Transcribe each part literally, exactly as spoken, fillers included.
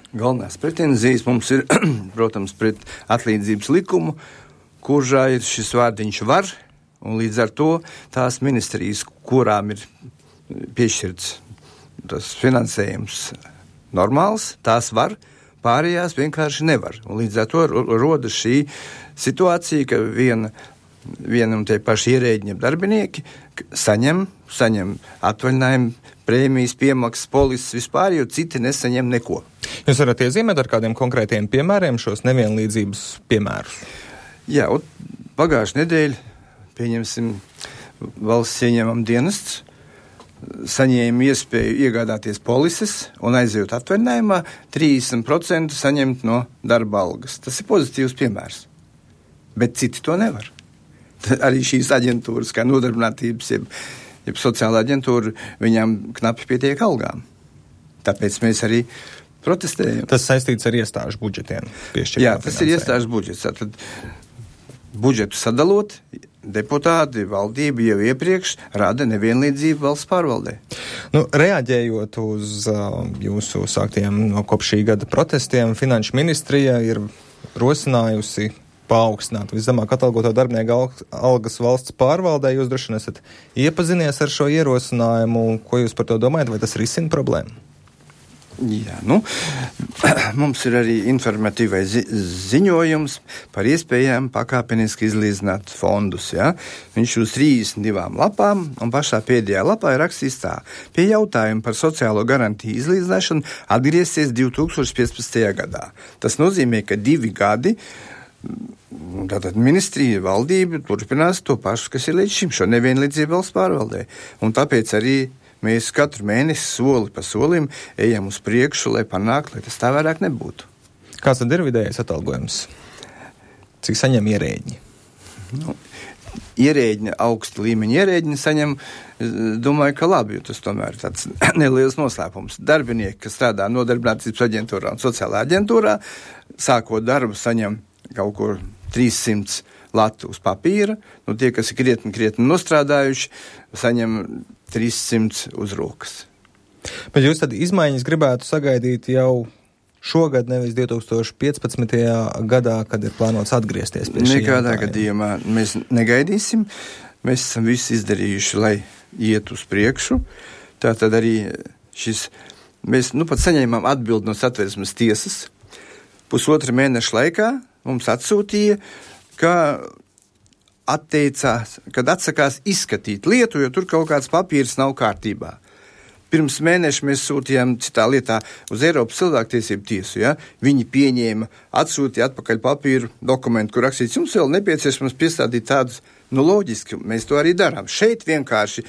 Galvenās pretenzijas mums ir, protams, pret atlīdzības likumu, kurā ir šis vārdiņš var, un līdz ar to tās ministrijas, kurām ir piešķirts tas finansējums normāls, tās var, pārējās vienkārši nevar. Un līdz ar to rodas šī situācija, ka viena, viena un tie paši ierēģi darbinieki saņem, saņem atvaļinājumu, prēmijas, piemaksas, polises vispār, jo citi nesaņem neko. Jūs varat iezīmēt ar kādiem konkrētiem piemēriem šos nevienlīdzības piemērus? Jā, un pagājušajā nedēļā, pieņemsim, valsts ieņēmuma dienests saņēma iespēju iegādāties polises un aizjūt atvaļinājumā trīsdesmit procenti saņemt no darba algas. Tas ir pozitīvs piemērs. Bet citi to nevar. Arī šīs aģentūras, kā nodarbinātības, jeb, jeb sociālā aģentūra, viņām knapi pietiek algām. Tāpēc mēs arī protestējam. Tas saistīts ar iestāžu budžetiem. Jā, tas ir iestāžu budžets. Tad budžetu sadalot, deputāti, valdība jau iepriekš rada nevienlīdzību valsts pārvaldē. Nu, reaģējot uz uh, jūsu sāktiem no kopš šī gada protestiem, Finanšu ministrija ir rosinājusi paaugstināt viszemāk atalgoto darbinieku algas valsts pārvaldē. Jūs droši vien esat iepazinies ar šo ierosinājumu. Ko jūs par to domājat? Vai tas risina problēmu? Jā, nu, mums ir arī informatīvais zi- ziņojums par iespējām pakāpeniski izlīdzināt fondus. Ja? Viņš uz trīsdesmit divām lapām, un pašā pēdējā lapā ir rakstīts tā. Pie jautājuma par sociālo garantiju izlīdzināšanu atgriezties divi tūkstoši piecpadsmitajā gadā. Tas nozīmē, ka divi gadi tātad ministrija, valdība turpinās to pašu, kas ir līdz šim, šo nevienlīdzību valsts pārvaldē. Un tāpēc arī mēs katru mēnesi soli pa solim ejam uz priekšu, lai panāktu, lai tas tā vairāk nebūtu. Kāds tad ir vidējais atalgojums? Cik saņem ierēģi? Nu, ierēģi, augsta līmeņa ierēģi saņem, domāju, ka labi, jo tas tomēr ir tāds neliels noslēpums. Darbinieki, kas strādā nodarbinātības aģentūrā un sociālā aģentūrā, sākot darbu, saņem kaut kur trīssimts latu uz papīra. Nu, tie, kas ir krietni, krietni nostrādājuši, saņem trīssimts uz rokas. Bet jūs tad izmaiņas gribētu sagaidīt jau šogad, nevis divi tūkstoši piecpadsmitajā gadā, kad ir plānots atgriezties pie šī Nekādā jautājuma? gadījumā mēs negaidīsim. Mēs esam visu izdarījuši, lai iet uz priekšu. Tā tad arī šis, mēs nu pat saņēmām atbildi no Satversmes tiesas. Pusotra mēneša laikā mums atsūtīja, ka atteicās, kad atsakās izskatīt lietu, jo tur kaut kāds papīrs nav kārtībā. Pirms mēneša mēs sūtījām citā lietā uz Eiropas cilvēktiesību tiesu. Ja? Viņi pieņēma, atsūtīja atpakaļ papīru dokumentu, kur rakstīts, jums vēl nepieciešams piestādīt tādus, nu loģiski, mēs to arī darām. Šeit vienkārši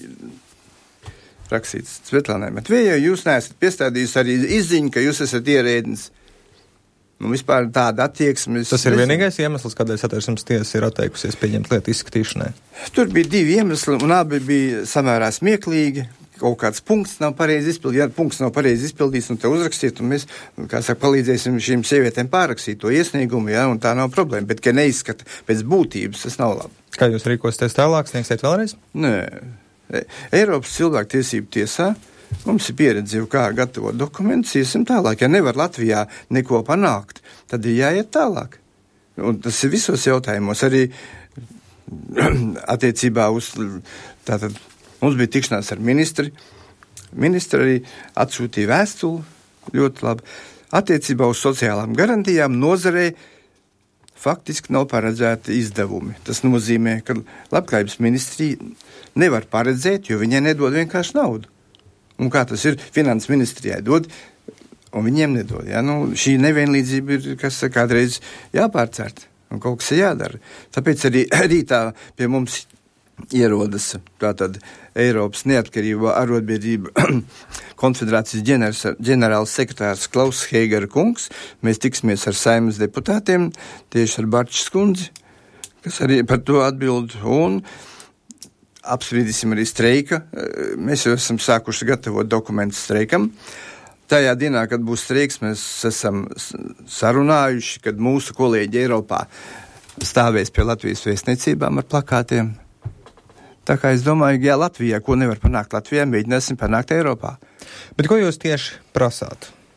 rakstīts Svetlānai Matvejai, jūs neesat piestādījis arī izziņu, ka jūs esat ierēdnis. Nu, vispār tāda attieksme. Tas ir vienīgais iemesls, kādēļ Satversmes tiesa ir atteikusies pieņemt lietu izskatīšanai? Tur bija divi iemesli, un abi bija samērā smieklīgi. Kaut kāds punkts nav pareizi izpildīts, ja punkts nav pareizi izpildīts, un te uzrakstīt, un mēs, kā saka, palīdzēsim šīm sievietēm pārrakstīt to iesniegumu, ja, un tā nav problēma. Bet, ka neizskata pēc būtības, tas nav labi. Kā jūs rīkosieties tālāk, sniegsiet vēlreiz? Nē. Eiropas cilvēktiesību tiesā mums ir pieredze jau kā gatavot dokumentus, iesim tālāk. Ja nevar Latvijā neko panākt, tad ir jāiet tālāk. Un tas ir visos jautājumos, arī attiecībā uz, tātad, mums bija tikšanās ar ministri. Ministri arī atsūtīja vēstuli, ļoti labi. Attiecībā uz sociālām garantijām nozarē faktiski nav paredzēti izdevumi. Tas nozīmē, ka labklājības ministrija nevar paredzēt, jo viņai nedod vienkārši naudu. Un kā tas ir, finanses ministrijai dod, un viņiem nedod. Ja? Nu, šī nevienlīdzība ir, kas kādreiz jāpārcērt, un kaut kas ir jādara. Tāpēc arī rītā pie mums ierodas tātad Eiropas neatkarība arotbiedrība konfederācijas ģenerāls, ģenerāls sekretārs Klaus Heigera kungs. Mēs tiksimies ar Saeimas deputātiem, tieši ar Barčs kundzi, kas arī par to atbild, un apspriedīsim arī streika. Mēs jau esam sākuši gatavot dokumentus streikam. Tajā dienā, kad būs streiks, mēs esam sarunājuši, kad mūsu kolēģi Eiropā stāvēs pie Latvijas vēstniecībām ar plakātiem. Tā kā es domāju, jā, Latvijā, ko nevar panākt Latvijā, mēģināsim panākt Eiropā. Bet ko jūs tieši prasāt?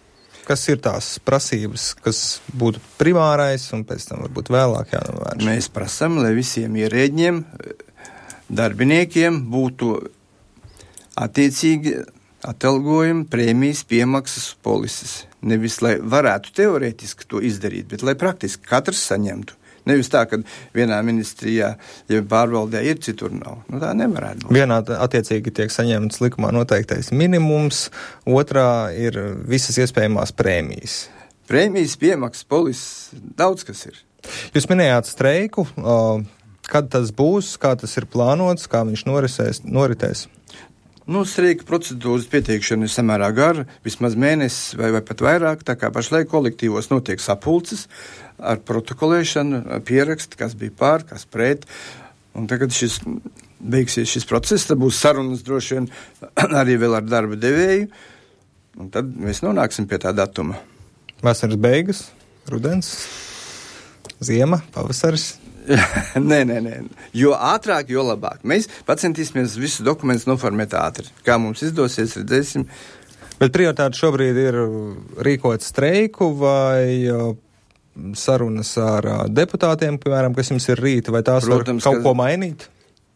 kas ir tās prasības, kas būtu primārais un pēc tam varbūt vēlāk jānovērš? Mēs prasam, lai visiem ierēģiem, darbiniekiem būtu attiecīgi atalgojumi, prēmijas, piemaksas, polises. Nevis, lai varētu teorētiski to izdarīt, bet lai praktiski katrs saņemtu. Nevis tā, ka vienā ministrijā, ja pārvaldē ir, citur nav. Nu, tā nevarētu būt. Vienā attiecīgi tiek saņemts likumā noteiktais minimums, otrā ir visas iespējamās prēmijas. Prēmijas, piemaksas, polises, daudz kas ir. Jūs minējāt streiku. Kad tas būs, kā tas ir plānots, kā viņš norisēs, noritēs? Nu, streika procedūras pieteikšana ir samērā gara, vismaz mēnesis vai, vai pat vairāk, tā kā pašlaik kolektīvos notiek sapulces ar protokolēšanu, ar pierakstu, kas bija pār, kas pret, un tagad šis beigsies šis process, tad būs sarunas droši vien arī vēl ar darba devēju, un tad mēs nonāksim pie tā datuma. Vasaras beigas, rudens, ziema, pavasaris. nē, nē, nē. Jo ātrāk, jo labāk. Mēs pacentīsimies visus dokumentus noformēt ātri. Kā mums izdosies, redzēsim. Bet prioritāte šobrīd ir rīkot streiku vai sarunas ar deputātiem, piemēram, kas jums ir rīta, vai tās Protams, var kaut ka... ko mainīt?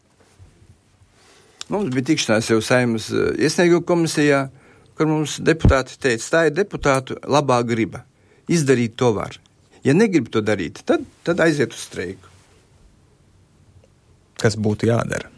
Mums bija tikšanās jau Saeimas iesnieguma komisijā, kur mums deputāti teica, tā ir deputātu labā griba. Izdarīt to var. Ja negrib to darīt, tad, tad aiziet uz streiku. Kas būtu jādara?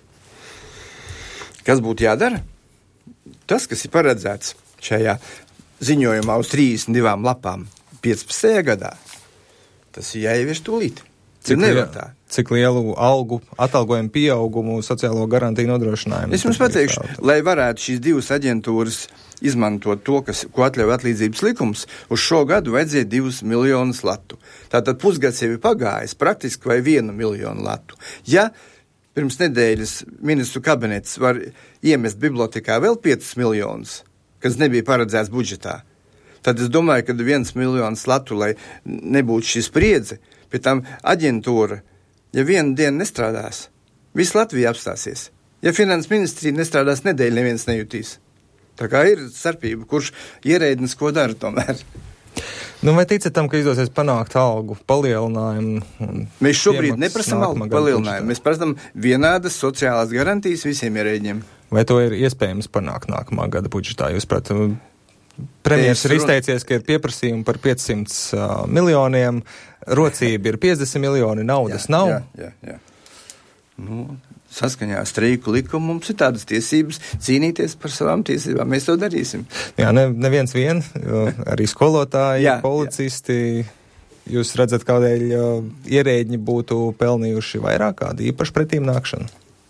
Kas būtu jādara? Tas, kas ir paredzēts šajā ziņojumā uz trīsdesmit divām lapām piecpadsmitajā gadā, tas ir jāievieš tūlīt. Cik, liel, cik lielu algu, atalgojumu pieaugumu, sociālo garantiju nodrošinājumu? Es jums pateikšu, lai varētu šīs divas aģentūras izmantot to, kas, ko atļauj atlīdzības likums, uz šo gadu vajadzēja divus miljonus latu. Tātad pusgads jau ir pagājis, praktiski vai vienu miljonu latu. Ja pirms nedēļas ministru kabinets var iemest bibliotekā vēl piecus miljonus, kas nebija paredzēts budžetā, tad es domāju, ka viens miljons latu, lai nebūtu šī spriedze, pie tam aģentūra, ja vienu dienu nestrādās, viss Latvija apstāsies. Ja finanses ministrija nestrādās nedēļu, neviens nejutīs. Tā kā ir starpība, kurš ierēdnis ko dara tomēr. Nu, vai ticat tam, ka izdosies panākt algu palielinājumu? Mēs šobrīd neprasam algu palielinājumu. Mēs prasam vienādas sociālās garantijas visiem ierēģiem. Vai to ir iespējams panākt nākamā gada budžetā? Jūs, prāt, premjers ir izteicies, ka ir pieprasījumi par piecsimt uh, miljoniem, rocība ir piecdesmit miljoni, naudas jā, nav. Jā, jā, jā. Nu, saskaņā ar streiku likumu mums ir tādas tiesības cīnīties par savām tiesībām. Mēs to darīsim. Jā, ne, neviens vien, arī skolotāji, jā, policisti. Jā. Jūs redzat, kādēļ ierēģi būtu pelnījuši vairāk kādu īpašu pretīmnākšanu?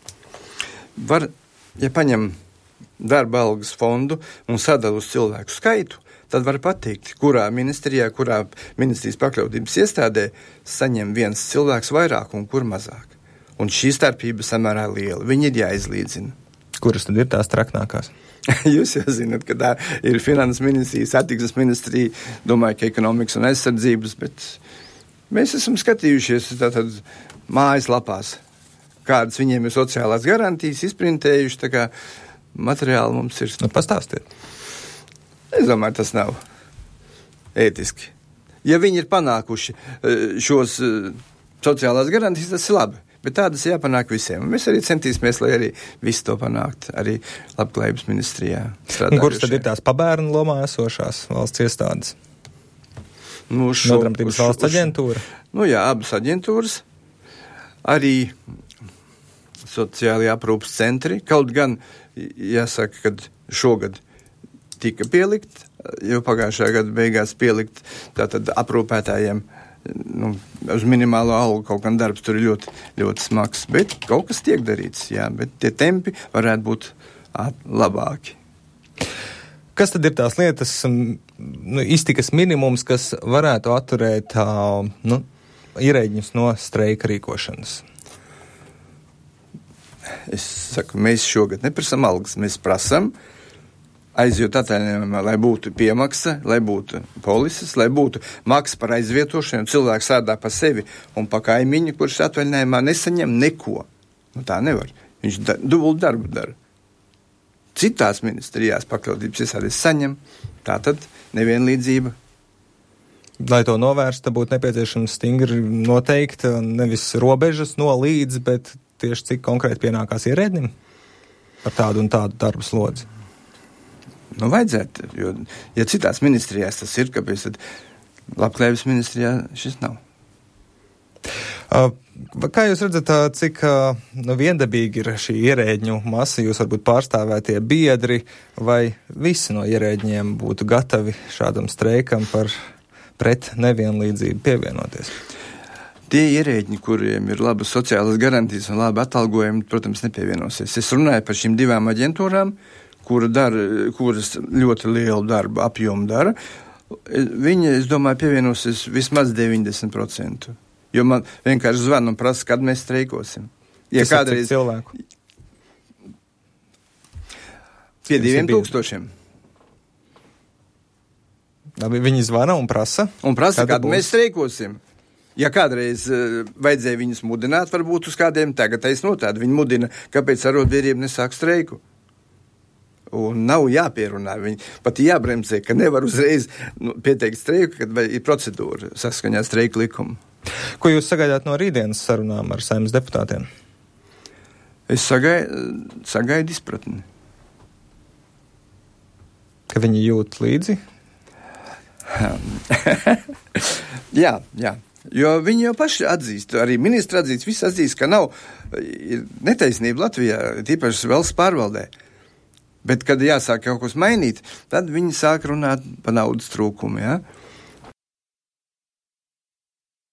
Var, ja paņem darba algas fondu un sadala uz cilvēku skaitu, tad var pateikt, kurā ministrijā, kurā ministrijas pakļautības iestādē saņem viens cilvēks vairāk un kur mazāk. Un šī starpība samērā liela. Viņi ir jāizlīdzina. Kuras tad ir tās traknākās? Jūs jau zināt, ka tā ir finanses ministrija, satiksmes ministrija, domāju, ka ekonomikas un aizsardzības, bet mēs esam skatījušies tātad mājaslapās, kādas viņiem ir sociālās garantijas, izprintējuši, tā kā materiāli mums ir. Nu, pastāstiet. Es domāju, tas nav ētiski. Ja viņi ir panākuši šos sociālās garantijas, tas ir labi. Bet tādas jāpanāk visiem. Un mēs arī centīsimies, lai arī visi to panākt, arī labklājības ministrijā. Kuras tad ir tās pabērnu lomā esošās valsts iestādes? Nu, šo, Nodarbinātības valsts aģentūra? Nu jā, abas aģentūras. Arī sociālajie aprūpas centri. Kaut gan, jāsaka, kad šogad tika pielikt, jo pagājušajā gada beigās pielikt tātad aprūpētājiem nu, uz minimālo algu, kaut gan darbs tur ir ļoti, ļoti smags, bet kaut kas tiek darīts, jā, bet tie tempi varētu būt at, labāki. Kas tad ir tās lietas, nu, iztikas minimums, kas varētu atturēt nu, ierēģņus no streika rīkošanas? Es saku, mēs šogad neprasam algas, mēs prasam aizjūt atvaļinājumā, lai būtu piemaksa, lai būtu polises, lai būtu maksa par aizvietošanu. Cilvēks sādā pa sevi un pa kaimiņu, kurš atvaļinājumā nesaņem neko. Nu tā nevar. Viņš da, dubult darbu dara. Citās ministrijās pakļautības iestādes saņem. Tātad nevienlīdzība. Lai to novērstu, būtu nepieciešams stingri noteikt nevis robežas no līdz, bet tieši cik konkrēti pienākās ierēdnim par tādu un tādu darbu slodzi. Nu, vajadzētu, jo, ja citās ministrijās tas ir, kāpēc tad labklājības ministrijā šis nav. Uh, kā jūs redzat, cik uh, nu, viendabīgi ir šī ierēģņu masa, jūs varbūt pārstāvētie biedri, vai visi no ierēģņiem būtu gatavi šādam streikam par pret nevienlīdzību pievienoties? Tie ierēģi, kuriem ir labas sociālas garantijas un labi atalgojumi, protams, nepievienosies. Es runāju par šīm divām aģentūrām, kura dara, kuras ļoti lielu darbu apjomu dara. Viņi, es domāju, pievienosies vismaz deviņdesmit procenti. Jo man vienkārši zvana un prasa, kad mēs streikosim. Ja Tas kādreiz... ir cilvēku? Pie diviem tūkstošiem. Viņi zvana un prasa? Un prasa, kad kad mēs streikosim. Ja kādreiz uh, vajadzēja viņus mudināt, varbūt uz kādiem tagad taisnotādi. Viņi mudina, kāpēc arotbiedrība nesāk streiku. Un nav jāpierunā. Viņi pat jābremzē, ka nevar uzreiz nu, pieteikt streiku, kad ir procedūra saskaņā streiku likumu. Ko jūs sagaidāt no rītdienas sarunām ar Saeimas deputātiem? Es sagaidu, sagaidu izpratni. Ka viņi jūt līdzi? jā, jā. Jo viņi jau paši atzīst, arī ministri atzīst, visi atzīst, ka nav netaisnība Latvijā, tīpaši valsts pārvaldē. Bet, kad jāsāk kaut kas mainīt, tad viņi sāk runāt par naudas trūkumu, ja?